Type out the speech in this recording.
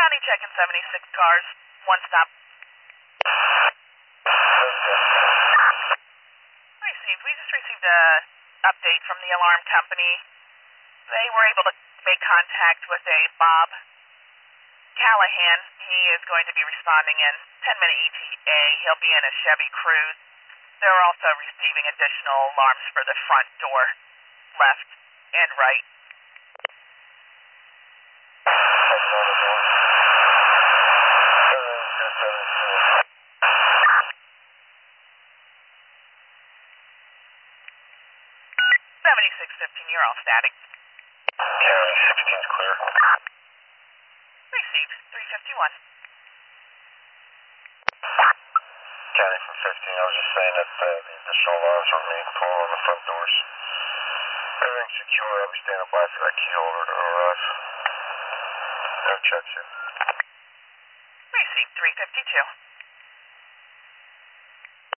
County checking 76 cars. One stop. We just received a update from the alarm company. They were able to make contact with a Bob Callahan. He is going to be responding in 10-minute ETA. He'll be in a Chevy Cruze. They're also receiving additional alarms for the front door, left and right. 7615, you're all static. County 16 is clear. Received, 351. County from 15, I was just saying that the additional alarms are being pulled on the front doors. Everything's secure. I'll be standing by for that key holder to arrive. No checks yet. Received, 352.